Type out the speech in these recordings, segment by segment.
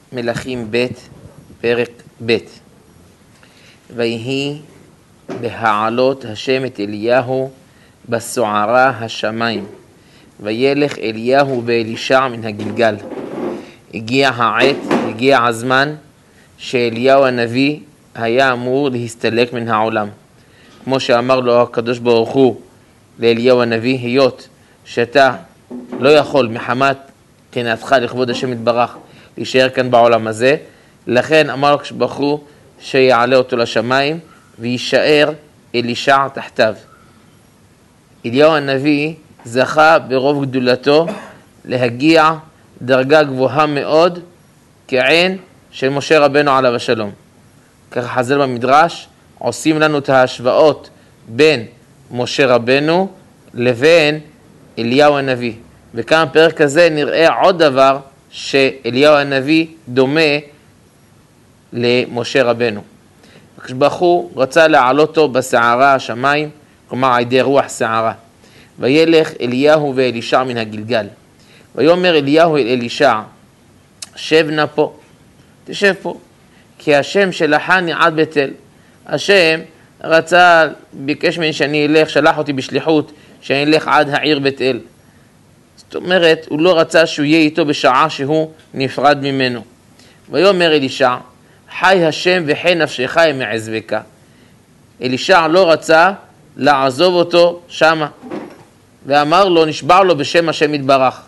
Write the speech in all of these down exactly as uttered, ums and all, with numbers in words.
מלכים ב' פרק ב'. ויהי בהעלות השם את אליהו בסוערה השמיים, וילך אליהו ואלישע מן הגלגל. הגיע העת, הגיע הזמן שאליהו הנביא היה אמור להסתלק מן העולם. כמו שאמר לו הקדוש ברוך הוא לאליהו הנביא, היות שאתה לא יכול מחמת קנאתך לכבוד השם יתברך להישאר כאן בעולם הזה, לכן אמר לו הקדוש ברוך הוא שיעלה אותו לשמיים ויישאר אלישע תחתיו. אליהו הנביא זכה ברוב גדולתו להגיע דרגה גבוהה מאוד כעין של משה רבנו עליו השלום. ככה חז"ל במדרש עושים לנו את ההשוואות בין משה רבנו לבין אליהו הנביא. וכאן פרק הזה נראה עוד דבר שאליהו הנביא דומה למשה רבנו. כשבחו רצה להעלותו בסערה השמיים, כלומר על ידי רוח סערה. וילך אליהו ואלישע מן הגלגל. ויאמר אליהו אל אלישע, שב נא פה, תשב פה, כי השם שלחני עד בית אל. השם רצה, ביקש ממני שאני אלך, שלח אותי בשליחות, שאני אלך עד העיר בית אל. זאת אומרת, הוא לא רצה שהוא יהיה איתו בשעה שהוא נפרד ממנו. ויאמר אלישע, חי השם וחי נפשך מעזבך. אלישע לא רצה לעזוב אותו שמה, ואמר לו, נשבע לו בשם השם יתברך.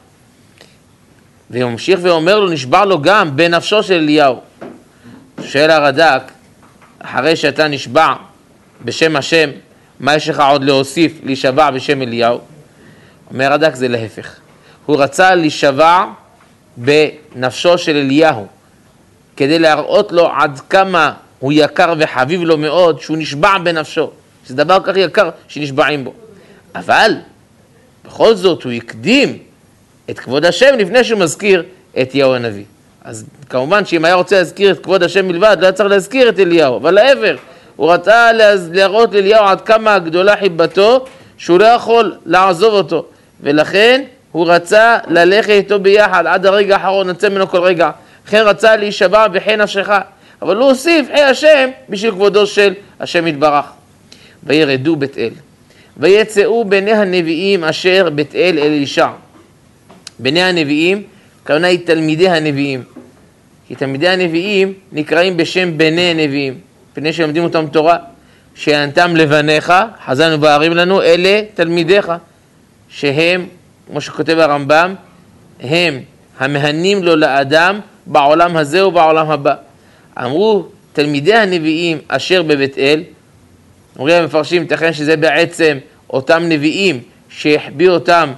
והוא ממשיך ואומר לו, נשבע לו גם בנפשו של אליהו. שואל הרד"ק, אחרי שאתה נשבע בשם השם, מה יש לך עוד להוסיף להישבע בשם אליהו? אומר הרד"ק, זה להפך. הוא רצה להישבע בנפשו של אליהו, כדי להראות לו עד כמה הוא יקר וחביב לו מאוד, שהוא נשבע בנפשו. זה דבר כך יקר שנשבעים בו. אבל בכל זאת הוא יקדים את כבוד השם לפני שהוא מזכיר את אליהו הנביא. אז כמובן שאם היה רוצה להזכיר את כבוד השם מלבד, לא היה צריך להזכיר את אליהו. אבל לעבר, הוא רצה להראות לאליהו עד כמה גדולה חיבתו, שהוא לא יכול לעזוב אותו. ולכן הוא רצה ללכת איתו ביחד עד הרגע האחרון, נצא ממנו כל רגע. לכן רצה להישבע בחי נפשך. אבל הוא הוסיף חי השם בשביל כבודו של השם יתברך. וירדו בית אל. ויצאו בני הנביאים אשר בית אל אל אלישע. בני הנביאים, כוונה היא תלמידי הנביאים. כי תלמידי הנביאים נקראים בשם בני הנביאים. פני שלומדים אותם תורה. שענתם לבניך, חז"ל מבארים לנו, אלה תלמידיך. שהם, כמו שכותב הרמב"ם, הם המהנים לו לאדם בעולם הזה ובעולם הבא. אמרו תלמידי הנביאים אשר בבית אל, אומרים המפרשים, תכן שזה בעצם אותם נביאים שהחביא אותם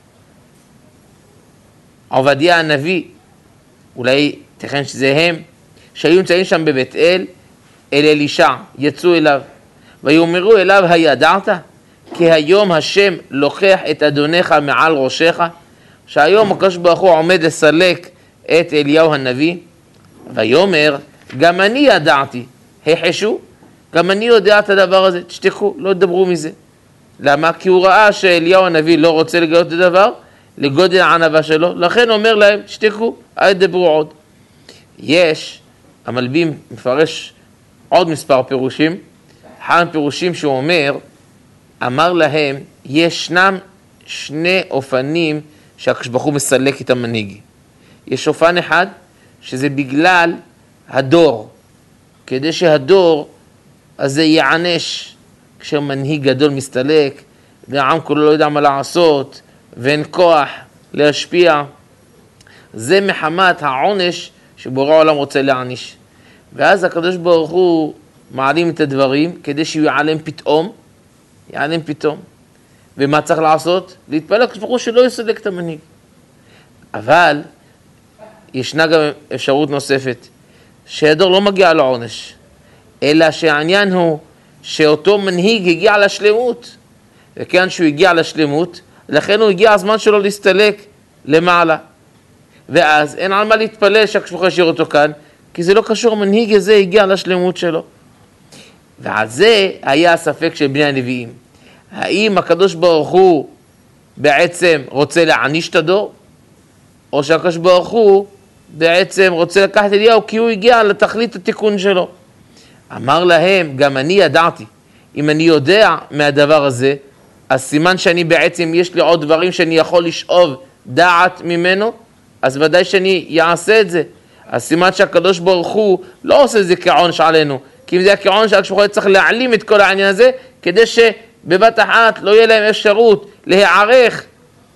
עובדיה הנביא, אולי תכן שזה הם, שהיו נמצאים שם בבית אל, אל אלישע, יצאו אליו, ויאמרו אליו, הידעת? כי היום השם לוקח את אדונך מעל ראשך, שהיום הקדוש ברוך הוא עומד לסלק את אליהו הנביא. ויאמר, גם אני ידעתי, החשו, גם אני יודע את הדבר הזה, תשתקו, לא תדברו מזה. למה? כי הוא ראה שאליהו הנביא לא רוצה לגלות את הדבר, לגודל הענווה שלו, לכן אומר להם, תשתקו, אל תדברו עוד. יש, המלבים מפרש עוד מספר פירושים, אחד פירושים שהוא אומר, אמר להם, ישנם שני אופנים שהקדוש ברוך הוא מסלק את המנהיג. יש אופן אחד, שזה בגלל הדור, כדי שהדור הזה יענש, כשמנהיג גדול מסתלק, והעם כולו לא יודע מה לעשות, ואין כוח להשפיע. זה מחמת העונש שבורא העולם רוצה להעניש. ואז הקדוש ברוך הוא מעלים את הדברים, כדי שהוא יעלם פתאום, יעלם פתאום. ומה צריך לעשות? להתפלל לקדוש ברוך הוא שלא יסלק את המנהיג. אבל ישנה גם אפשרות נוספת, שהדור לא מגיע לעונש, אלא שהעניין הוא שאותו מנהיג הגיע לשלמות, וכאן שהוא הגיע לשלמות, לכן הוא הגיע הזמן שלו להסתלק למעלה. ואז אין על מה להתפלל שהקדוש ברוך הוא ישאיר אותו כאן, כי זה לא קשור, המנהיג הזה הגיע לשלמות שלו. ועל זה היה הספק של בני הנביאים. האם הקדוש ברוך הוא בעצם רוצה להעניש את הדור, או שהקדוש ברוך הוא בעצם רוצה לקחת אליהו כי הוא הגיע לתכלית התיקון שלו. אמר להם, גם אני ידעתי, אם אני יודע מהדבר הזה, אז סימן שאני בעצם, יש לי עוד דברים שאני יכול לשאוב דעת ממנו, אז ודאי שאני אעשה את זה. אז סימן שהקדוש ברוך הוא לא עושה את זה כעונש עלינו, כי אם זה כעונש, הקדוש ברוך הוא צריך להעלים את כל העניין הזה, כדי שבבת אחת לא יהיה להם אפשרות להיערך.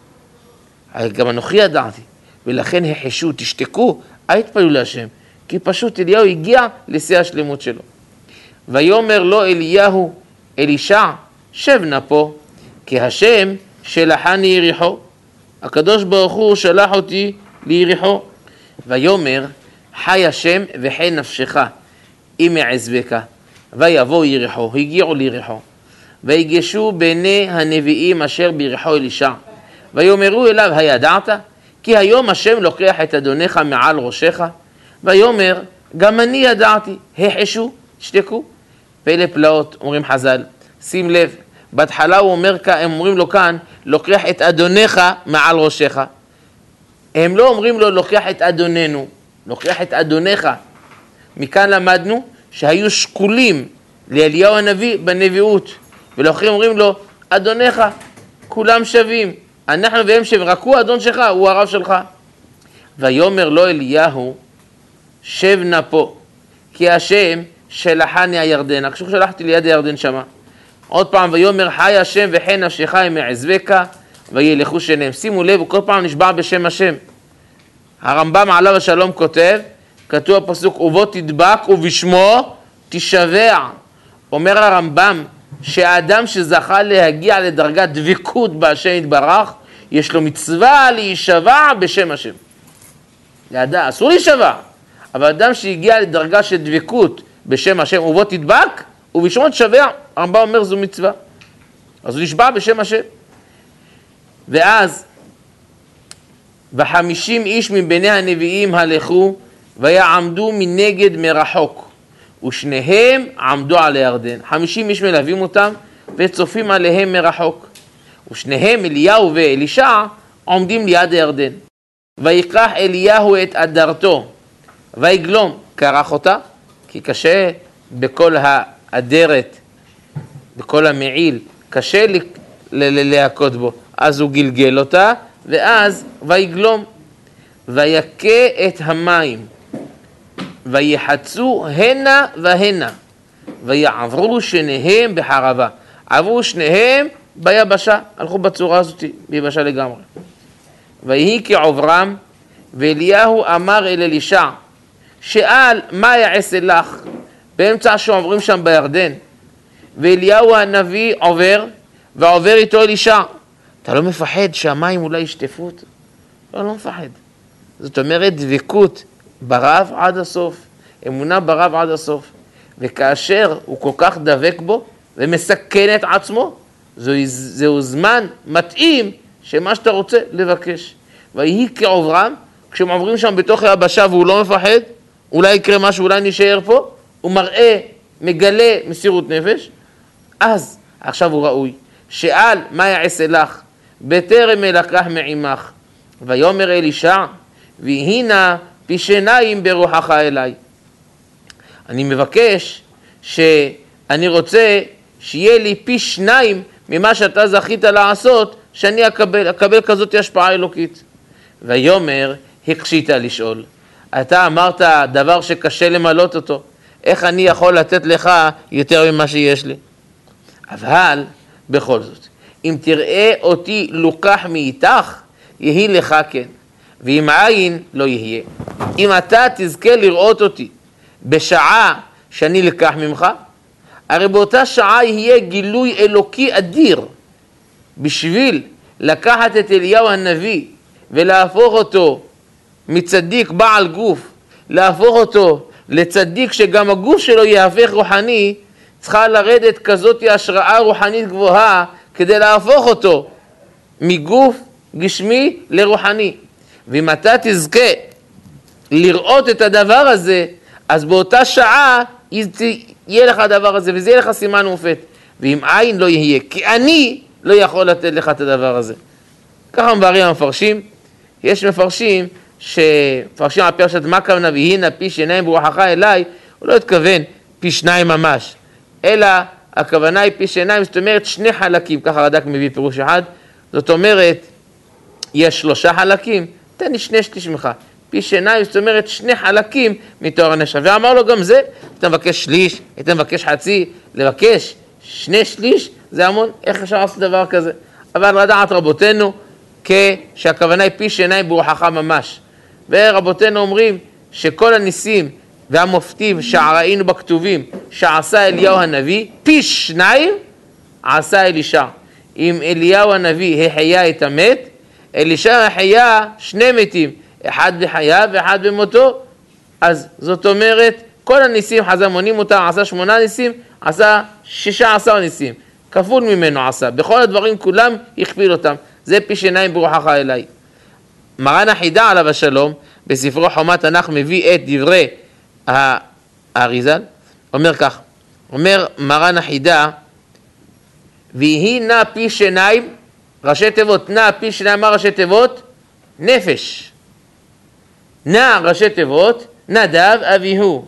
גם אנוכי ידעתי, ולכן החשו, תשתקו, אל תתפללו להשם, כי פשוט אליהו הגיע לשיא השלמות שלו. ויאמר לו אליהו, אלישע, שב נא פה, כי השם שלחני יריחו. הקדוש ברוך הוא שלח אותי ליריחו. ויאמר, חי השם וחי נפשך, אם יעזבך. ויבוא יריחו, הגיעו ליריחו. ויגשו בעיני הנביאים אשר ביריחו אלישע. ויאמרו אליו, הידעת? כי היום השם לוקח את אדונך מעל ראשך. ויאמר, גם אני ידעתי, החשו, תשתקו. פלא פלאות, אומרים חז"ל, שים לב, בהתחלה הוא אומר, הם אומרים לו כאן, לוקח את אדונך מעל ראשך. הם לא אומרים לו, לוקח את אדוננו, לוקח את אדונך. מכאן למדנו שהיו שקולים לאליהו הנביא בנביאות, ולאחרים אומרים לו, אדונך, כולם שווים, אנחנו והם שווים, רק הוא אדון שלך, הוא הרב שלך. ויאמר לו אליהו, שב נא פה, כי השם שלחני הירדן, הקשור שלחתי ליד הירדן שמה. עוד פעם, ויאמר חי השם וחי נפשך אם יעזבך, וילכו שניהם. שימו לב, הוא כל פעם נשבע בשם השם. הרמב"ם עליו השלום כותב, כתוב הפסוק, ובו תדבק ובשמו תשבע. אומר הרמב"ם, שהאדם שזכה להגיע לדרגת דבקות בהשם יתברך, יש לו מצווה להישבע בשם השם. לאדם, אסור להישבע, אבל אדם שהגיע לדרגה של דבקות בשם השם, ובו תדבק ובשמו תשבע, הרמב"ם אומר זו מצווה. אז הוא נשבע בשם השם. ואז, וחמישים איש מביני הנביאים הלכו, ויעמדו מנגד מרחוק, ושניהם עמדו על הירדן. חמישים איש מלווים אותם, וצופים עליהם מרחוק. ושניהם, אליהו ואלישע, עומדים ליד הירדן. ויקח אליהו את אדרתו, ויגלום, קרח אותה, כי קשה בכל האדרת, בכל המעיל, קשה להכות בו. אז הוא גלגל אותה, ואז ויגלום, ויקה את המים, ויחצו הנה והנה, ויעברו שניהם בחרבה. עברו שניהם ביבשה, הלכו בצורה הזאת, ביבשה לגמרי. ויהי כעוברם, ואליהו אמר אל אלישע, שאל מה יעשה לך, באמצע שעוברים שם בירדן. ואליהו הנביא עובר, ועובר איתו אלישע. אתה לא מפחד שהמים אולי ישטפו אותו? לא, לא מפחד. זאת אומרת דבקות ברב עד הסוף, אמונה ברב עד הסוף. וכאשר הוא כל כך דבק בו ומסכן את עצמו, זהו, זהו זמן מתאים שמה שאתה רוצה לבקש. ויהי כעוברם, כשהם עוברים שם בתוך היבשה והוא לא מפחד, אולי יקרה משהו, אולי נשאר פה, הוא מראה, מגלה מסירות נפש, אז עכשיו הוא ראוי. שאל מה יעשה לך, בטרם אלקח מעמך. ויאמר אלישע, והנה פי שיניים ברוחך אליי. אני מבקש שאני רוצה שיהיה לי פי שניים ממה שאתה זכית לעשות, שאני אקבל, אקבל כזאת השפעה אלוקית. ויאמר, הקשית לשאול. אתה אמרת דבר שקשה למלות אותו, איך אני יכול לתת לך יותר ממה שיש לי? אבל בכל זאת, אם תראה אותי לוקח מאיתך, יהי לך כן, ואם עין לא יהיה. אם אתה תזכה לראות אותי בשעה שאני לקח ממך, הרי באותה שעה יהיה גילוי אלוקי אדיר, בשביל לקחת את אליהו הנביא ולהפוך אותו מצדיק בעל גוף, להפוך אותו לצדיק שגם הגוף שלו יהפך רוחני, צריכה לרדת כזאת השראה רוחנית גבוהה כדי להפוך אותו מגוף גשמי לרוחני. ואם אתה תזכה לראות את הדבר הזה, אז באותה שעה יהיה לך הדבר הזה, וזה יהיה לך סימן מופת. ואם עין לא יהיה, כי אני לא יכול לתת לך את הדבר הזה. ככה מבארים המפרשים. יש מפרשים שפרשים על פרשת מה הכוונה והנה פי שיניים ברוחך אליי, הוא לא התכוון פי שניים ממש, אלא הכוונה היא פי שיניים, זאת אומרת שני חלקים, ככה רד"ק מביא פירוש אחד, זאת אומרת, יש שלושה חלקים, תן לי שני שליש ממך, פי שיניים, זאת אומרת שני חלקים מתואר הנשמה, ואמר לו גם זה, אתה מבקש שליש, אתה מבקש חצי, לבקש שני שליש, זה המון, איך אפשר לעשות דבר כזה? אבל לדעת רבותינו, כשהכוונה היא פי שיניים ברוחך ממש, ורבותינו אומרים שכל הניסים והמופתים שראינו בכתובים, שעשה אליהו הנביא, פי שניים עשה אלישע. אם אליהו הנביא החיה את המת, אלישע החיה שני מתים, אחד בחייו ואחד במותו. אז זאת אומרת, כל הניסים חז"ל מונים אותם, עשה שמונה ניסים, עשה שישה עשר ניסים, כפול ממנו עשה, בכל הדברים כולם הכפיל אותם, זה פי שיניים ברוחך אליי. מרן החידה עליו השלום, בספרו חומת תנ"ך מביא את דברי האריז"ל, אומר כך, אומר מרן החידה, ויהי נע פי שיניים, ראשי תיבות, נע פי שיניים, מה ראשי תיבות? נפש. נע ראשי תיבות, נדב אביהו.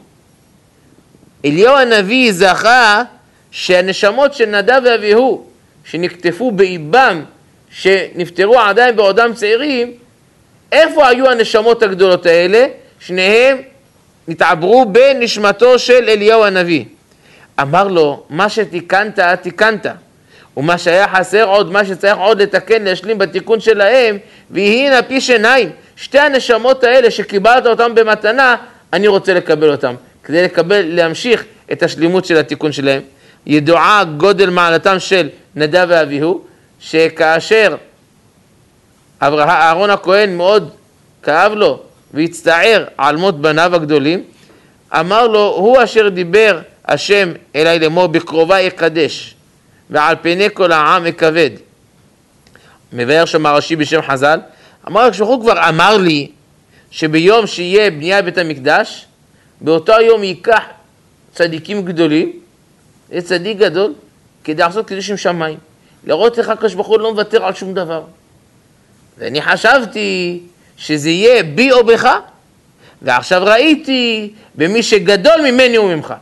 אליהו הנביא זכה שהנשמות של נדב ואביהו, שנקטפו באיבם, שנפטרו עדיין בעודם צעירים, איפה היו הנשמות הגדולות האלה? שניהם נתעברו בנשמתו של אליהו הנביא. אמר לו, מה שתיקנת, תיקנת. ומה שהיה חסר עוד, מה שצריך עוד לתקן, להשלים בתיקון שלהם, והנה פי שיניים, שתי הנשמות האלה שקיבלת אותם במתנה, אני רוצה לקבל אותם, כדי לקבל, להמשיך את השלימות של התיקון שלהם. ידועה גודל מעלתם של נדב ואביהו, שכאשר אהרון הכהן מאוד כאב לו והצטער על מות בניו הגדולים, אמר לו, הוא אשר דיבר השם אליי לאמור, בקרובה יקדש, ועל פני כל העם אכבד. מבאר שם רש"י בשם חז"ל, אמר לו, כשהוא כבר אמר לי שביום שיהיה בנייה בית המקדש, באותו יום ייקח צדיקים גדולים, זה צדיק גדול, כדי לעשות קידוש עם שמיים, לראות איך הקדוש ברוך הוא לא מוותר על שום דבר. ואני חשבתי שזה יהיה בי או בך, ועכשיו ראיתי במי שגדול ממני וממך.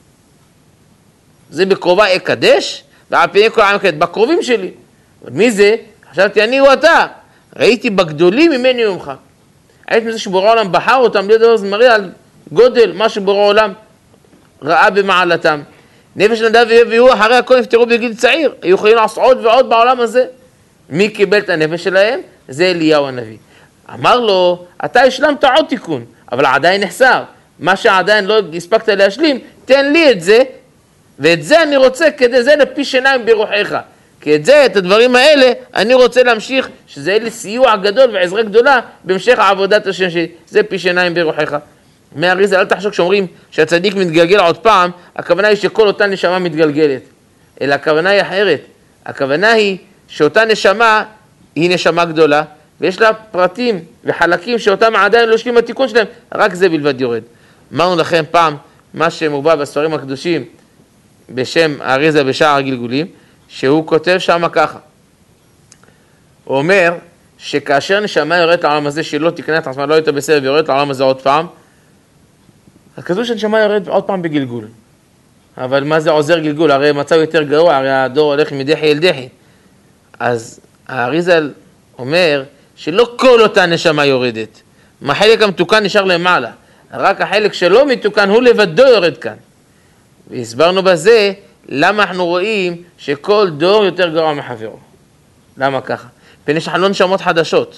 זה בקרובה אקדש, ועל פני כל העם אקדש, בקרובים שלי. מי זה? חשבתי אני או אתה. ראיתי בגדולים ממני וממך. הייתי מזה שבורא העולם בחר אותם, להיות דבר מראה על גודל, מה שבורא העולם ראה במעלתם. נפש נדב ואביהו אחרי הכל נפטרו בגיל צעיר, היו יכולים לעשות עוד ועוד בעולם הזה. מי קיבל את הנפש שלהם? זה אליהו הנביא. אמר לו, אתה השלמת עוד תיקון, אבל עדיין נחסר. מה שעדיין לא הספקת להשלים, תן לי את זה, ואת זה אני רוצה, כדי זה לפי שיניים ברוחך. כי את זה, את הדברים האלה, אני רוצה להמשיך, שזה יהיה לי סיוע גדול ועזרה גדולה, בהמשך העבודת השם שלי, זה פי שיניים ברוחך. מהאריז"ל, אל תחשוב כשאומרים שהצדיק מתגלגל עוד פעם, הכוונה היא שכל אותה נשמה מתגלגלת. אלא הכוונה היא אחרת. הכוונה היא שאותה נשמה היא נשמה גדולה, ויש לה פרטים וחלקים שאותם עדיין לא השלים התיקון שלהם, רק זה בלבד יורד. אמרנו לכם פעם, מה שמובא בספרים הקדושים, בשם האריז"ל בשער הגלגולים, שהוא כותב שם ככה. הוא אומר שכאשר נשמה יורדת לעולם הזה, שלא תקנה את עצמה, לא הייתה בסדר, ויורדת לעולם הזה עוד פעם, אז כזו שנשמה יורדת עוד פעם בגלגול. אבל מה זה עוזר גלגול? הרי מצב יותר גרוע, הרי הדור הולך מדחי אל דחי. אז האריז"ל אומר שלא כל אותה נשמה יורדת. מהחלק המתוקן נשאר למעלה. רק החלק שלא מתוקן הוא לבדו יורד כאן. והסברנו בזה למה אנחנו רואים שכל דור יותר גרוע מחברו. למה ככה? פני שאנחנו לא נשמות חדשות.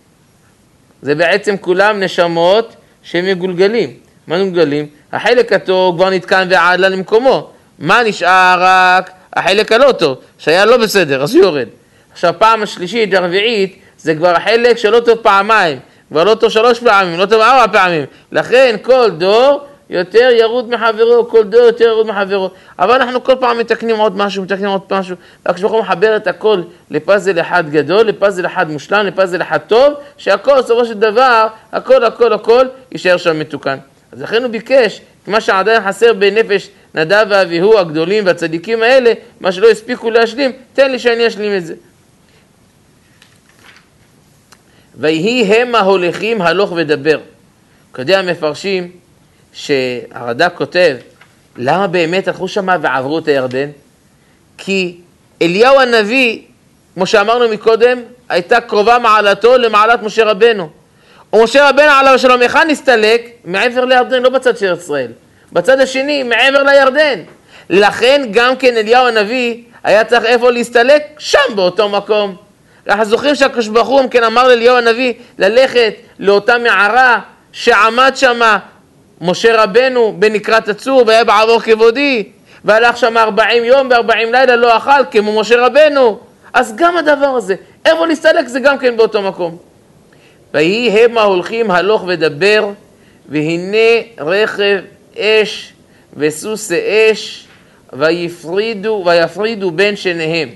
זה בעצם כולם נשמות שמגולגלים. מה מגולגלים? החלק הטוב כבר נתקן ועלה למקומו. מה נשאר? רק החלק הלא טוב, שהיה לא בסדר, אז הוא יורד. עכשיו פעם השלישית והרביעית, זה כבר החלק שלא טוב פעמיים, כבר לא טוב שלוש פעמים, לא טוב ארבע פעמים. לכן כל דור יותר ירוד מחברו, כל דור יותר ירוד מחברו. אבל אנחנו כל פעם מתקנים עוד משהו, מתקנים עוד משהו. רק שבכל מחבר את הכל לפאזל אחד גדול, לפאזל אחד מושלם, לפאזל אחד טוב, שהכל, סופו של דבר, הכל, הכל, הכל, יישאר שם מתוקן. אז לכן הוא ביקש, מה שעדיין חסר בנפש נדב ואביהו הגדולים והצדיקים האלה, מה שלא הספיקו להשלים, תן לי שאני אשלים את זה. ויהי הם ההולכים הלוך ודבר. כדי המפרשים שהרד"ק כותב, למה באמת הלכו שמה ועברו את הירדן? כי אליהו הנביא, כמו שאמרנו מקודם, הייתה קרובה מעלתו למעלת משה רבנו. ומשה רבנו עליו השלום היכן נסתלק? מעבר לירדן, לא בצד של ישראל. בצד השני, מעבר לירדן. לכן גם כן אליהו הנביא היה צריך איפה להסתלק? שם באותו מקום. אנחנו זוכרים שהקדוש ברוך הוא כן אמר לאליהו הנביא ללכת לאותה מערה שעמד שמה משה רבנו בנקרת הצור והיה בעבור כבודי, והלך שם ארבעים יום וארבעים לילה לא אכל כמו משה רבנו. אז גם הדבר הזה, איפה להסתלק זה גם כן באותו מקום. ויהי הם ההולכים הלוך ודבר, והנה רכב אש וסוס אש, ויפרידו, ויפרידו בין שניהם.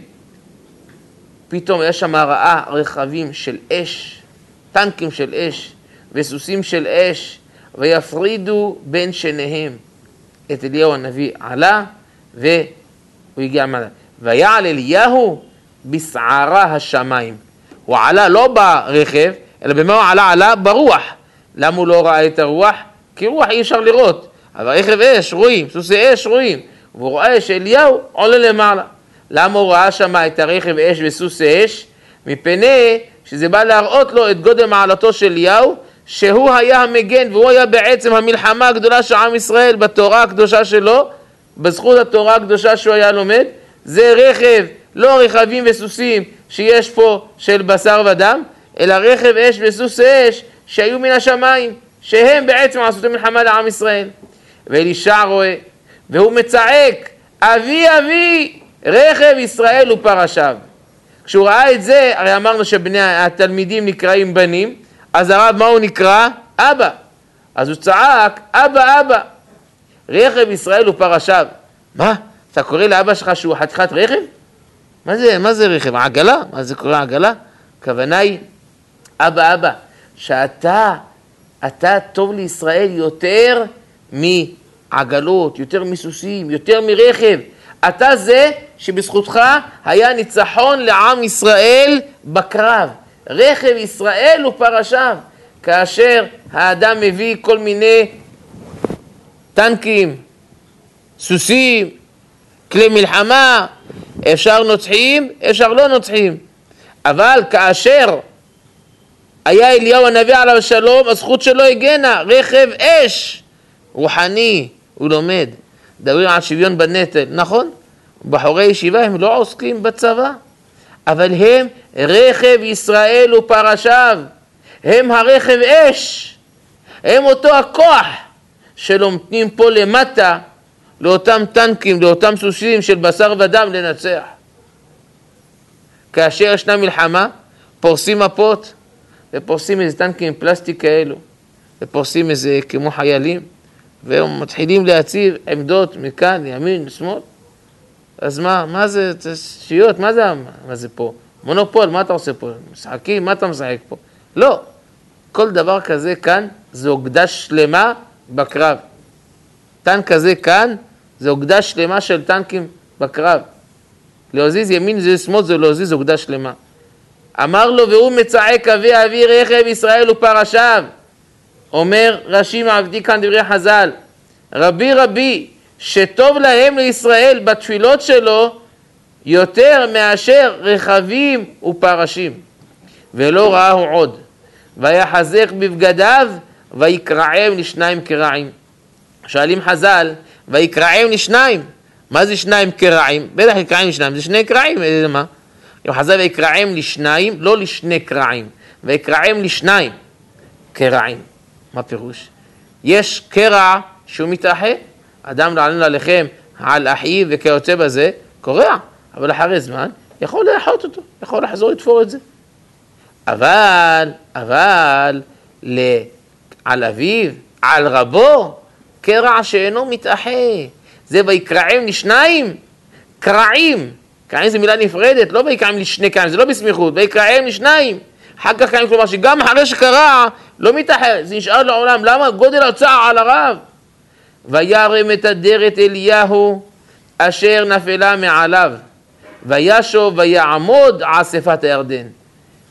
פתאום יש שם ראה רכבים של אש, טנקים של אש, וסוסים של אש, ויפרידו בין שניהם. את אליהו הנביא עלה, והוא הגיע מעלה. ויעל אליהו בסערה השמיים. הוא עלה לא ברכב, אלא במה הוא עלה? עלה ברוח. למה הוא לא ראה את הרוח? כי רוח אי אפשר לראות. אבל רכב אש רואים, סוסי אש רואים. והוא רואה שאליהו עולה למעלה. למה הוא ראה שם את הרכב אש וסוסי אש? מפני שזה בא להראות לו את גודל מעלתו של אליהו, שהוא היה המגן, והוא היה בעצם המלחמה הגדולה של עם ישראל בתורה הקדושה שלו, בזכות התורה הקדושה שהוא היה לומד. זה רכב, לא רכבים וסוסים שיש פה של בשר ודם, אלא רכב אש וסוס אש שהיו מן השמיים, שהם בעצם עשו את המלחמה לעם ישראל. ואלישע רואה, והוא מצעק, אבי אבי, רכב ישראל ופרשיו. כשהוא ראה את זה, הרי אמרנו שבני התלמידים נקראים בנים, אז הרב מה הוא נקרא? אבא. אז הוא צעק, אבא אבא, רכב ישראל ופרשיו. מה? אתה קורא לאבא שלך שהוא חתיכת רכב? מה זה, מה זה רכב? עגלה? מה זה קורא עגלה? הכוונה היא, אבא אבא, שאתה, אתה טוב לישראל יותר מעגלות, יותר מסוסים, יותר מרכב. אתה זה שבזכותך היה ניצחון לעם ישראל בקרב. רכב ישראל ופרשיו. כאשר האדם מביא כל מיני טנקים, סוסים, כלי מלחמה, אפשר נוצחים, אפשר לא נוצחים. אבל כאשר היה אליהו הנביא עליו השלום, הזכות שלו הגנה, רכב אש, רוחני, הוא לומד. מדברים על שוויון בנטל, נכון? בחורי ישיבה הם לא עוסקים בצבא, אבל הם רכב ישראל ופרשיו, הם הרכב אש, הם אותו הכוח שלומדים פה למטה לאותם טנקים, לאותם סוסים של בשר ודם לנצח. כאשר ישנה מלחמה, פורסים מפות, ופורסים איזה טנקים פלסטיק כאלו, ופורסים איזה כמו חיילים, והם מתחילים להציב עמדות מכאן, ימין, שמאל. אז מה, מה זה, זה שיות, מה זה, מה זה פה? מונופול, מה אתה עושה פה? משחקים, מה אתה משחק פה? לא, כל דבר כזה כאן, זה אוגדה שלמה בקרב. טנק כזה כאן, זה אוגדה שלמה של טנקים בקרב. להזיז ימין זה שמאל, זה להזיז אוגדה שלמה. אמר לו, והוא מצעק אבי אבי רכב ישראל ופרשיו. אומר רש"י מעבדי כאן דברי חז"ל, רבי רבי, שטוב להם לישראל בתפילות שלו יותר מאשר רכבים ופרשים. ולא ראהו עוד, ויחזק בבגדיו ויקרעם לשניים קרעים. שואלים חז"ל, ויקרעם לשניים, מה זה שניים קרעים? בטח יקרעים לשניים, זה שני קרעים, זה מה? חז"ל ויקרעם לשניים, לא לשני קרעים, ויקרעם לשניים קרעים. מה פירוש? יש קרע שהוא מתאחה, אדם לעלנו עליכם על אחיו וכיוצא בזה, קורע, אבל אחרי זמן יכול לאחות אותו, יכול לחזור לתפור את זה. אבל, אבל, על אביו, על רבו, קרע שאינו מתאחה. זה ויקרעם לשניים, קרעים. קרעים זה מילה נפרדת, לא ויקרעם לשני קרעים, זה לא בסמיכות, ויקרעם לשניים. אחר כך קרעים, כלומר שגם אחרי שקרע, לא מתאחה, זה נשאר לעולם. למה? גודל הצער על הרב. וירם את אדרת אליהו אשר נפלה מעליו, וישוב ויעמוד על שפת הירדן.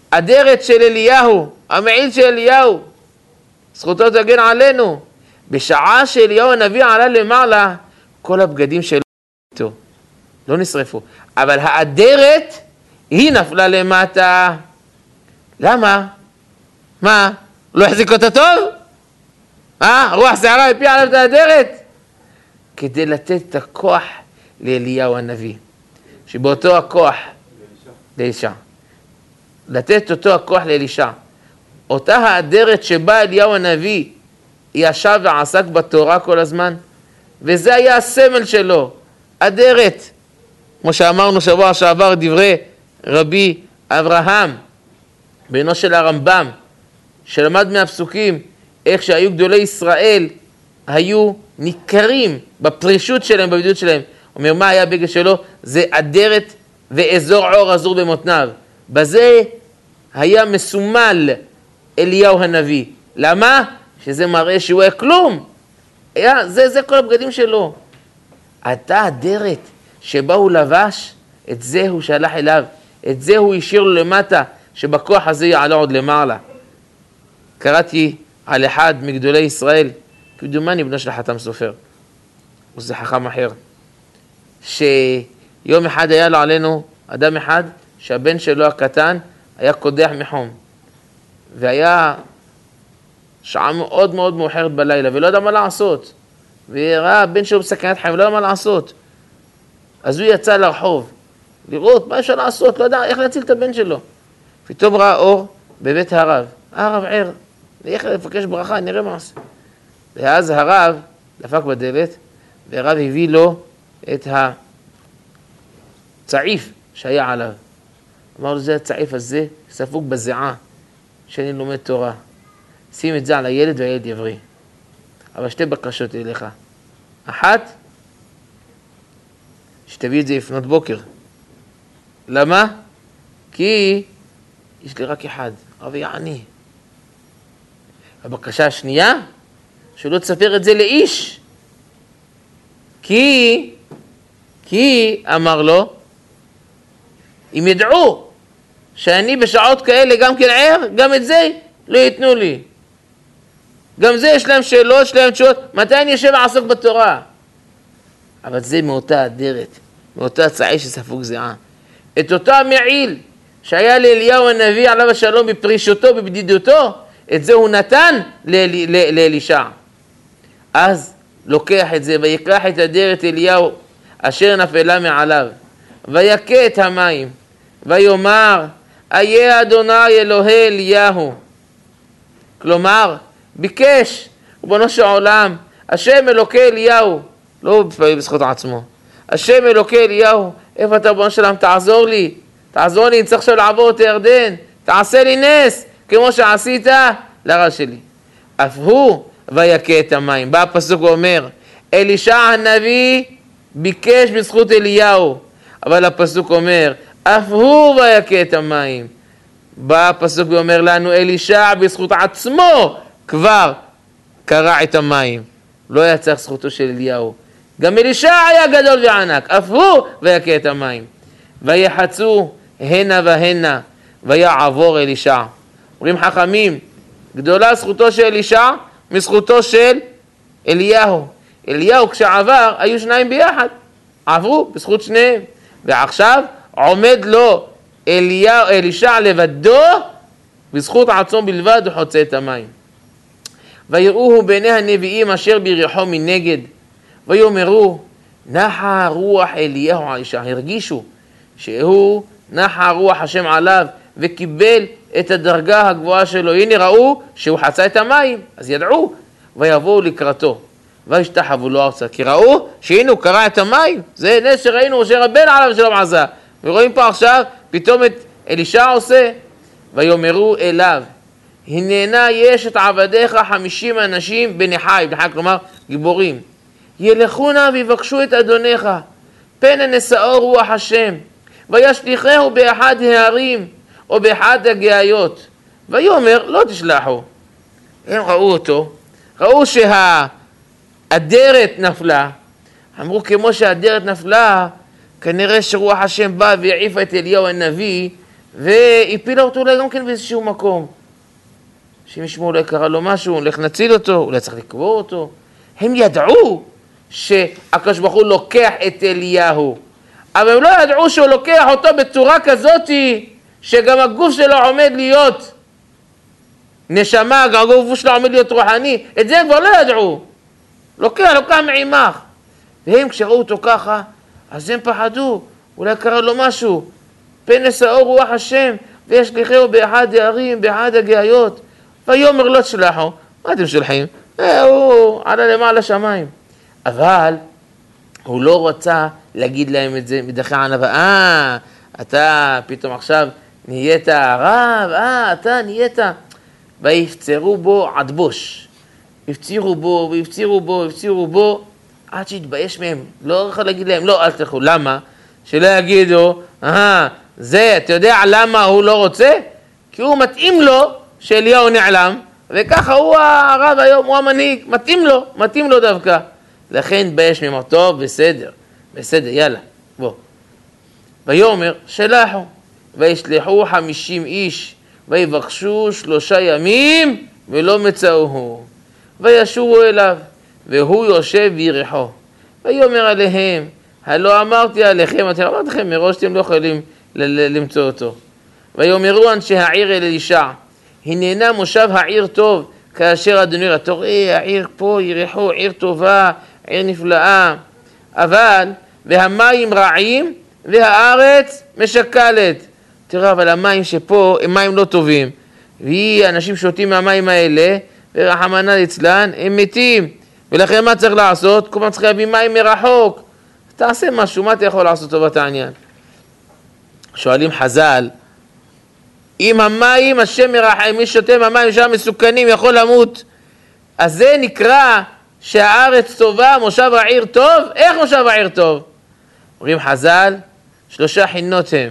אדרת של אליהו, המעיל של אליהו, זכותו תגן עלינו. בשעה שאליהו הנביא עלה למעלה, כל הבגדים שלו לא נשרפו, אבל האדרת היא נפלה למטה. למה? מה? לא החזיק אותה טוב? אה? רוח שערה הפיעה עליו את האדרת? כדי לתת את הכוח לאליהו הנביא, שבאותו הכוח לאלישע, לתת אותו הכוח לאלישע. אותה האדרת שבה אליהו הנביא ישב ועסק בתורה כל הזמן, וזה היה הסמל שלו, אדרת. כמו שאמרנו שבוע שעבר, דברי רבי אברהם, בנו של הרמב"ם, שלמד מהפסוקים איך שהיו גדולי ישראל, היו ניכרים בפרישות שלהם, בבדידות שלהם. הוא אומר, מה היה בגד שלו? זה אדרת ואזור עור אזור במותניו. בזה היה מסומל אליהו הנביא. למה? שזה מראה שהוא היה כלום. היה, זה, זה כל הבגדים שלו. אתה אדרת שבה הוא לבש, את זה הוא שלח אליו. את זה הוא השאיר לו למטה, שבכוח הזה יעלה עוד למעלה. קראתי על אחד מגדולי ישראל, כדומני בנו של חתם סופר, וזה חכם אחר, שיום אחד היה לו עלינו אדם אחד, שהבן שלו הקטן היה קודח מחום, והיה שעה מאוד מאוד מאוחרת בלילה, ולא יודע מה לעשות, וראה הבן שלו בסכנת חיים, ולא יודע מה לעשות. אז הוא יצא לרחוב, לראות מה אפשר לעשות, לא יודע איך להציל את הבן שלו. פתאום ראה אור בבית הרב, הרב ער, איך לפקש ברכה, נראה מה עושה. ואז הרב דפק בדלת, והרב הביא לו את הצעיף שהיה עליו. אמר לו, זה הצעיף הזה, ספוג בזיעה, שאני לומד תורה. שים את זה על הילד והילד יבריא. אבל שתי בקשות אליך. אחת, שתביא את זה לפנות בוקר. למה? כי יש לי רק אחד, רב יעני. הבקשה השנייה, שלא תספר את זה לאיש. כי, כי, אמר לו, אם ידעו שאני בשעות כאלה גם כן ער, גם את זה לא ייתנו לי. גם זה יש להם שאלות, יש להם תשובות, מתי אני יושב ועסוק בתורה? אבל זה מאותה אדרת, מאותה צעי שספוג זיעה. את אותו המעיל שהיה לאליהו הנביא עליו השלום בפרישותו, בבדידותו, את זה הוא נתן לאלישע. אז לוקח את זה ויקח את אדרת אליהו אשר נפלה מעליו, ויקה את המים, ויאמר, איה אדוני אלוהי אליהו. כלומר, ביקש, ריבונו של עולם, השם אלוקי אליהו, לא בזכות עצמו, השם אלוקי אליהו, איפה אתה ריבונו של עולם, תעזור לי, תעזור לי, אני צריך עכשיו לעבור את הירדן, תעשה לי נס, כמו שעשית לרע שלי. אף הוא ויקה את המים. בא הפסוק ואומר, אלישע הנביא ביקש בזכות אליהו, אבל הפסוק אומר, אף הוא ויקה את המים. בא הפסוק ואומר לנו, אלישע בזכות עצמו כבר קרע את המים. לא היה צריך זכותו של אליהו. גם אלישע היה גדול וענק, אף הוא ויקה את המים. ויחצו הנה והנה, ויעבור אלישע. אומרים חכמים, גדולה זכותו של אלישע מזכותו של אליהו. אליהו כשעבר היו שניים ביחד, עברו בזכות שניהם. ועכשיו עומד לו אליהו, אלישע לבדו, בזכות עצמו בלבד הוא חוצה את המים. ויראוהו בעיני הנביאים אשר ביריחו מנגד, ויאמרו, נחה רוח אליהו על אלישע. הרגישו שהוא נחה רוח השם עליו וקיבל את הדרגה הגבוהה שלו. הנה ראו שהוא חצה את המים, אז ידעו, ויבואו לקראתו, וישתחוו לו ארצה, כי ראו שהנה הוא קרע את המים. זה נס שראינו משה רבנו עליו שלום עזה, ורואים פה עכשיו פתאום את אלישע עושה. ויאמרו אליו, הננה יש את עבדיך חמישים אנשים בני חי, בני חי כלומר גיבורים, ילכו נא ויבקשו את אדונך, פן נשאו רוח השם, וישליחהו באחד הערים או באחד הגאיות. ויאמר לא תשלחו. הם ראו אותו, ראו שהאדרת נפלה, אמרו כמו שהאדרת נפלה, כנראה שרוח השם בא והעיפה את אליהו הנביא, והפילה אותו אולי גם כן באיזשהו מקום. שאם ישמעו אולי קרה לו משהו, הולך נציל אותו, אולי צריך לקבור אותו. הם ידעו שהקדוש ברוך הוא לוקח את אליהו, אבל הם לא ידעו שהוא לוקח אותו בצורה כזאת שגם הגוף שלו עומד להיות נשמה, גם הגוף שלו עומד להיות רוחני. את זה הם כבר לא ידעו. לוקח, לוקח מעימך. והם כשראו אותו ככה, אז הם פחדו, אולי קרה לו משהו. פנס האור רוח השם, וישליחהו באחד הערים, באחד הגאיות. ויאמר לא תשלחו. מה אתם שולחים? אה, הוא עלה למעלה שמיים. אבל הוא לא רצה להגיד להם את זה מדחי ענווה. אה, אתה פתאום עכשיו נהיית הרב, אה, אתה נהיית. ויפצרו בו עד בוש. הפצירו בו, והפצירו בו, הפצירו בו, עד שהתבייש מהם. לא יכול להגיד להם, לא, אל תלכו. למה? שלא יגידו, אה, זה, אתה יודע למה הוא לא רוצה? כי הוא מתאים לו שאליהו נעלם, וככה הוא הרב היום, הוא המנהיג, מתאים לו, מתאים לו דווקא. לכן בייש ממנו, טוב, בסדר, בסדר, יאללה, בוא. ויאמר, שלחו, וישלחו חמישים איש, ויבקשו שלושה ימים, ולא מצאוהו. וישובו אליו, והוא יושב בירחו. ויאמר עליהם, הלא אמרתי עליכם, אתם אמרתי לכם מראש, אתם לא יכולים למצוא אותו. ויאמרו אנשי העיר אל אלישע, הננה מושב העיר טוב, כאשר אדוני, אתה רואה, העיר פה ירחו, עיר טובה, עיר נפלאה, אבל, והמים רעים, והארץ משקלת. תראה, אבל המים שפה הם מים לא טובים, והיא, אנשים שותים מהמים האלה, ורחמנא ליצלן, הם מתים. ולכן מה צריך לעשות? כל פעם צריך להביא מים מרחוק. תעשה משהו, מה אתה יכול לעשות טובת העניין? שואלים חז"ל, אם המים, השם מרחם, מי שותה מהמים שם מסוכנים יכול למות. אז זה נקרא שהארץ טובה, מושב העיר טוב. איך מושב העיר טוב? אומרים חז"ל, שלושה חינות הם.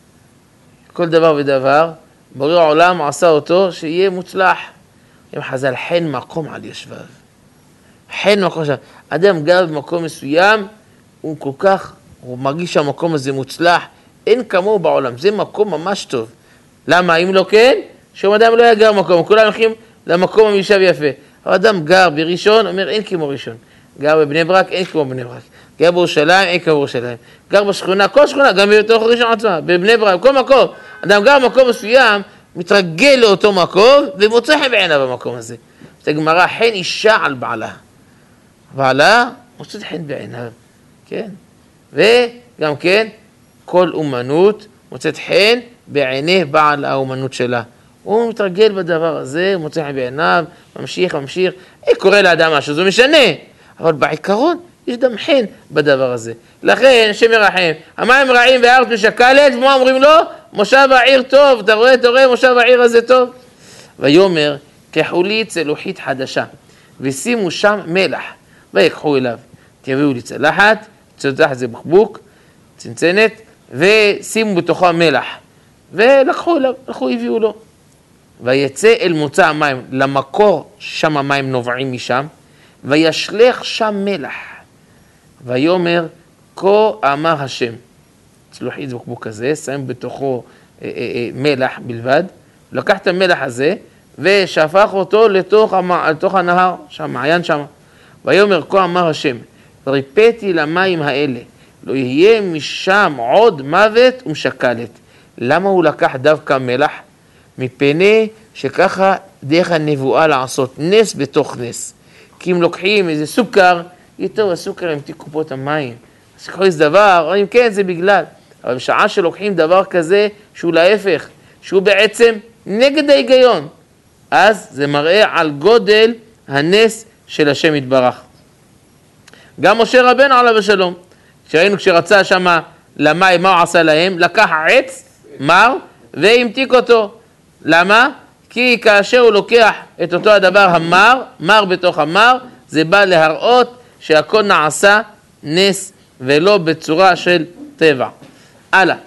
כל דבר ודבר, בורא העולם עשה אותו שיהיה מוצלח. אם חז"ל, חן מקום על ישביו. חן מקום שם. אדם גר במקום מסוים, הוא כל כך, הוא מרגיש שהמקום הזה מוצלח, אין כמוהו בעולם, זה מקום ממש טוב. למה? אם לא כן, שום אדם לא היה גר במקום, כולם הולכים למקום המישב יפה. אבל אדם גר בראשון, אומר אין כמו ראשון. גר בבני ברק, אין כמו בני ברק. גר בירושלים, אין כמו בירושלים. גר בשכונה, כל שכונה, גם בתוך ראשון עצמה, בבני ברק, כל מקום. אדם גר במקום מסוים, מתרגל לאותו מקום, ומוצא חן בעיניו במקום הזה. זאת הגמרא, חן אישה על בעלה. בעלה מוצאת חן בעיניו, כן? וגם כן, כל אומנות מוצאת חן בעיני בעל האומנות שלה. הוא מתרגל בדבר הזה, מוצא חן בעיניו, ממשיך, ממשיך. היא קורא לאדם משהו, זה משנה. אבל בעיקרון, יש דם חן בדבר הזה. לכן, השם ירחם, המים רעים והארץ משקלת, ומה אומרים לו? מושב העיר טוב, אתה רואה, אתה רואה, מושב העיר הזה טוב. ויאמר, קחו לי צלוחית חדשה, ושימו שם מלח, ויקחו אליו. תביאו לי צלחת, צלחת זה בקבוק, צנצנת, ושימו בתוכה מלח. ולקחו אליו, לקחו, הביאו לו. ויצא אל מוצא המים, למקור שם המים נובעים משם, וישלח שם מלח. ויאמר, כה אמר השם. צלוחית בקבוק הזה, שם בתוכו אה, אה, אה, מלח בלבד, לקח את המלח הזה, ושפך אותו לתוך, לתוך הנהר, שם, מעיין שם. ויאמר, כה אמר השם, ריפאתי למים האלה, לא יהיה משם עוד מוות ומשקלת. למה הוא לקח דווקא מלח? מפני שככה דרך הנבואה לעשות נס בתוך נס. כי אם לוקחים איזה סוכר, יותר הסוכר עם תקופות המים. אז ככה איזה דבר, אומרים כן זה בגלל. אבל בשעה שלוקחים דבר כזה שהוא להפך, שהוא בעצם נגד ההיגיון, אז זה מראה על גודל הנס של השם יתברך. גם משה רבנו עליו השלום, כשראינו כשרצה שמה למים, מה הוא עשה להם? לקח עץ מר והמתיק אותו. למה? כי כאשר הוא לוקח את אותו הדבר המר, מר בתוך המר, זה בא להראות שהכל נעשה נס ולא בצורה של טבע. הלאה.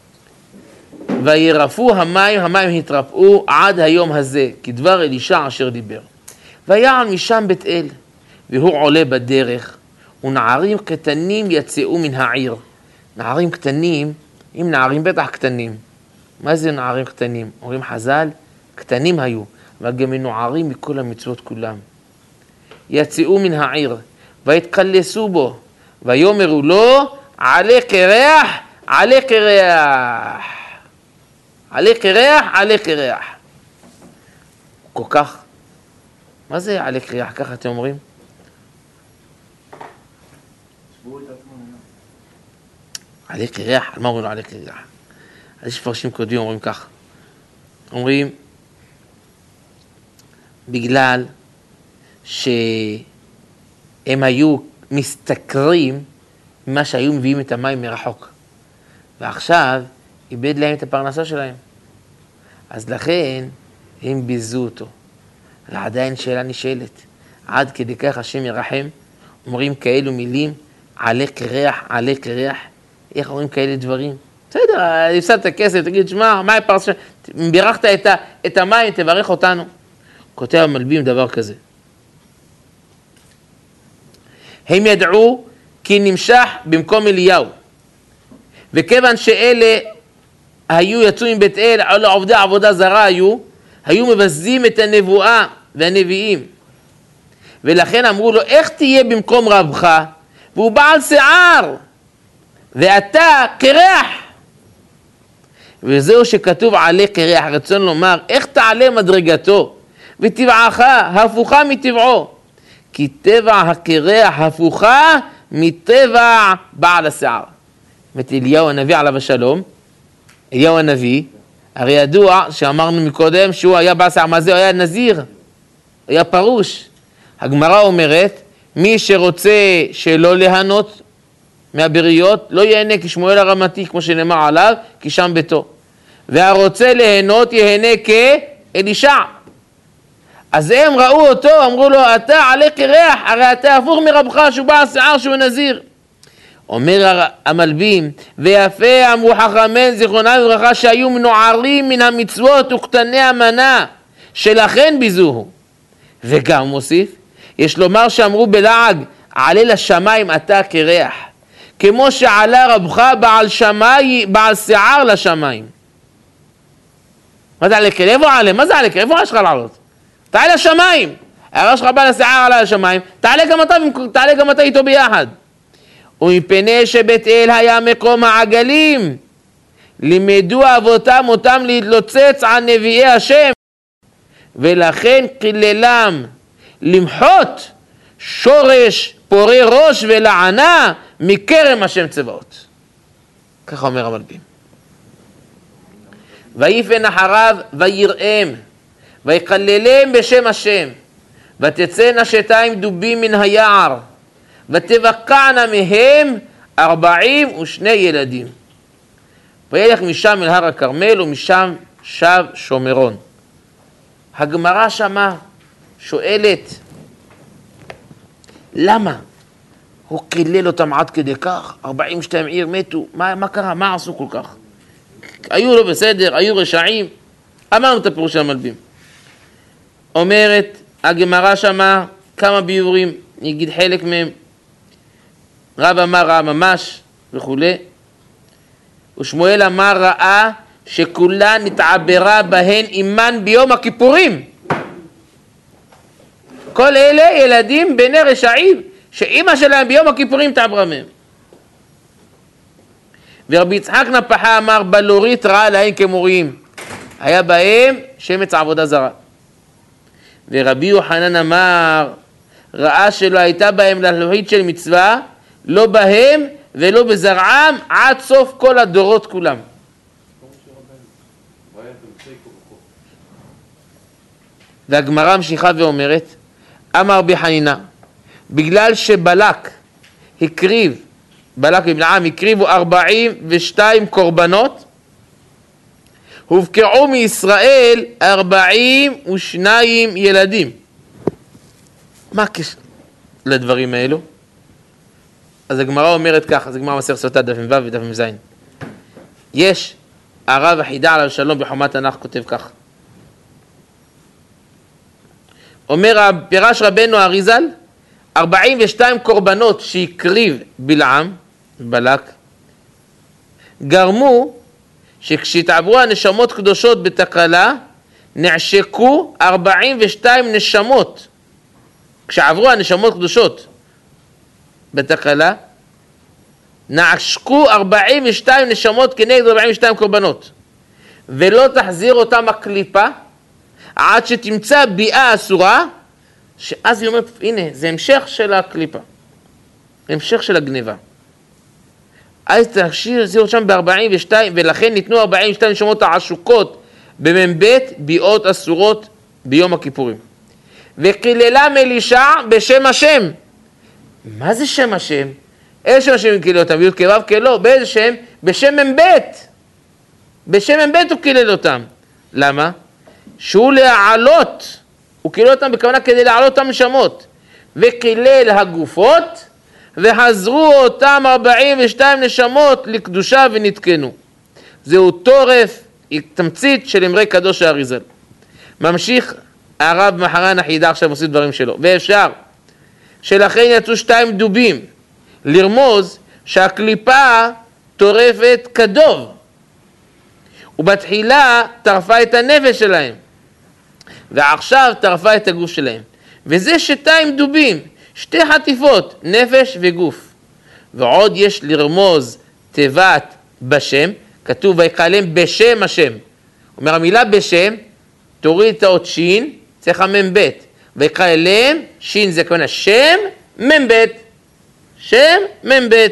וירפו המים, המים התרפאו עד היום הזה, כדבר אלישע אשר דיבר. ויען משם בית אל, והוא עולה בדרך, ונערים קטנים יצאו מן העיר. נערים קטנים, עם נערים בטח קטנים. מה זה נערים קטנים? אומרים חז"ל, קטנים היו, וגם מנוערים מכל המצוות כולם. יצאו מן העיר, והתקלסו בו, ויאמרו לו, עלה קרח, עלה קרח. עלה קרח, עלה קרח. כל כך. מה זה עלה קרח? ככה אתם אומרים? עלה קרח? על מה אומרים לו עלה קרח? אז יש פרשים קודמים אומרים כך. אומרים, בגלל שהם היו מסתכרים ממה שהיו מביאים את המים מרחוק. ועכשיו איבד להם את הפרנסה שלהם. אז לכן הם ביזו אותו. ועדיין שאלה נשאלת. עד כדי כך השם ירחם, אומרים כאלו מילים, עלה קרח, עלה קרח. איך אומרים כאלה דברים? בסדר, הפסדת כסף, תגיד, שמע, מה הפרנסה? אם בירכת את, ה, את המים, תברך אותנו. כותב המלבים דבר כזה. הם ידעו כי נמשך במקום אליהו. וכיוון שאלה היו יצאו עם בית אל, עובדי עבודה זרה היו, היו מבזים את הנבואה והנביאים. ולכן אמרו לו, איך תהיה במקום רבך? והוא בעל שיער, ואתה קרח. וזהו שכתוב עלה קרח, רצון לומר, איך תעלה מדרגתו? וטבעך הפוכה מטבעו. כי טבע הקרח הפוכה מטבע בעל השיער. זאת אליהו הנביא עליו השלום, אליהו הנביא, הרי ידוע שאמרנו מקודם שהוא היה בעל שיער, מה זה? הוא היה נזיר, היה פרוש. הגמרא אומרת, מי שרוצה שלא להנות מהבריות, לא יהנה כשמואל הרמתי, כמו שנאמר עליו, כי שם ביתו. והרוצה להנות יהנה כאלישע. אז הם ראו אותו, אמרו לו, אתה עלה קרח, הרי אתה הפוך מרבך שהוא בעל שיער שהוא נזיר. אומר המלבים, ויפה אמרו חכמינו זיכרונם לברכה שהיו מנוערים מן המצוות וקטני המנה, שלכן ביזוהו. וגם מוסיף, יש לומר שאמרו בלעג, עלה לשמיים אתה קרח, כמו שעלה רבך בעל שמי, בעל שיער לשמיים. מה זה עלה קרח? איפה עלה? מה זה עלה קרח? איפה יש לך לעלות? תעלה לשמיים. הראש שלך בעל השיער עלה לשמיים, תעלה גם אתה, תעלה גם אתה איתו ביחד. ומפני שבית אל היה מקום העגלים, לימדו אבותם אותם להתלוצץ על נביאי השם, ולכן קיללם למחות שורש פורי ראש ולענה מכרם השם צבאות. ככה אומר המלבים. ויפן אחריו ויראם, ויקללם בשם השם, ותצאנה שתיים דובים מן היער, ותבקענה מהם ארבעים ושני ילדים. וילך משם אל הר הכרמל, ומשם שב שומרון. הגמרא שמה שואלת, למה הוא קילל אותם עד כדי כך? ארבעים ושתיים עיר מתו, מה, מה קרה? מה עשו כל כך? היו לא בסדר, היו רשעים. אמרנו את הפירוש של המלבים. אומרת הגמרא שמה כמה ביורים, נגיד חלק מהם. רב אמר ראה ממש וכו'. ושמואל אמר ראה שכולה נתעברה בהן אימן ביום הכיפורים. כל אלה ילדים בני רשעים שאימא שלהם ביום הכיפורים תעברה מהם. ורבי יצחק נפחה אמר בלורית ראה להם כמוריים, היה בהם שמץ עבודה זרה. ורבי יוחנן אמר ראה שלא הייתה בהם ללוחית של מצווה, לא בהם ולא בזרעם עד סוף כל הדורות כולם. והגמרא ממשיכה ואומרת, אמר רבי חנינא, בגלל שבלק הקריב, בלק ובלעם הקריבו ארבעים ושתיים קורבנות, הובקעו מישראל ארבעים ושניים ילדים. מה הקשר לדברים האלו? אז הגמרא אומרת ככה, אז הגמרא מסכת סוטה דף ו' ודף ז'. יש הרב החידה עליו שלום בחומת תנ"ך כותב כך. אומר פירש רבנו אריזל, ארבעים ושתיים קורבנות שהקריב בלעם, בלק, גרמו שכשהתעברו הנשמות קדושות בתקלה, נעשקו ארבעים ושתיים נשמות. כשעברו הנשמות קדושות בתקלה, נעשקו ארבעים ושתיים נשמות כנגד ארבעים ושתיים קורבנות. ולא תחזיר אותם הקליפה, עד שתמצא ביאה אסורה, שאז היא אומרת, הנה, זה המשך של הקליפה. המשך של הגניבה. אז תחזיר אותם ב-ארבעים ושתיים, ולכן ניתנו ארבעים ושתיים נשמות העשוקות, במ"ב ביאות אסורות ביום הכיפורים. וקיללה אלישע בשם השם. מה זה שם השם? איזה שם השם קילל אותם? וי' כו' כלא, באיזה שם? בשם מ"ב. בשם מ"ב הוא קילל אותם. למה? שהוא להעלות, הוא קילל אותם בכוונה כדי להעלות אותם נשמות. וקילל הגופות, וחזרו אותם ארבעים ושתיים נשמות לקדושה ונתקנו. זהו טורף, תמצית של אמרי קדוש האריזל. ממשיך הרב מחרן החידה, עכשיו עושים דברים שלו. ואפשר שלכן יצאו שתיים דובים, לרמוז שהקליפה טורפת כדוב, ובתחילה טרפה את הנפש שלהם, ועכשיו טרפה את הגוף שלהם. וזה שתיים דובים, שתי חטיפות, נפש וגוף. ועוד יש לרמוז תיבת בשם, כתוב ויקלם בשם השם. אומר המילה בשם, תוריד את האות שין, צריך מ"ב. ויקלם, שין זה כמובן שם, מ"ב. שם, מ"ב.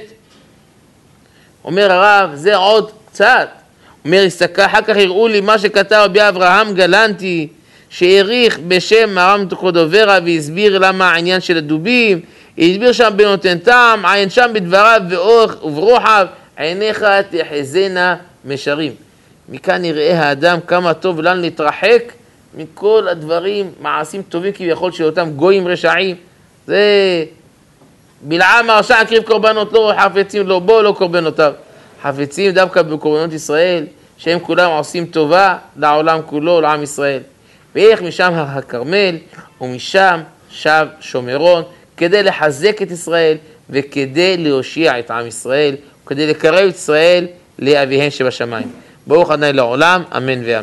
אומר הרב, זה עוד קצת. אומר, הסתכל, אחר כך הראו לי מה שכתב רבי אברהם גלנטי, שהעריך בשם הרב קורדוברה והסביר למה העניין של הדובים, הסביר שם בנותן טעם, עיין שם בדבריו ואורך וברוחב, עיניך תחזינה משרים. מכאן נראה האדם כמה טוב לנו להתרחק מכל הדברים, מעשים טובים כביכול של אותם גויים רשעים. זה בלעם הרשע הקריב קורבנות, לא חפצים, לא בו, לא קורבנותיו. חפצים דווקא בקורבנות ישראל, שהם כולם עושים טובה לעולם כולו, לעם ישראל. ואיך משם הר הכרמל, ומשם שב שומרון, כדי לחזק את ישראל, וכדי להושיע את עם ישראל, וכדי לקרב את ישראל לאביהם שבשמיים. ברוך ה' לעולם, אמן ואמן.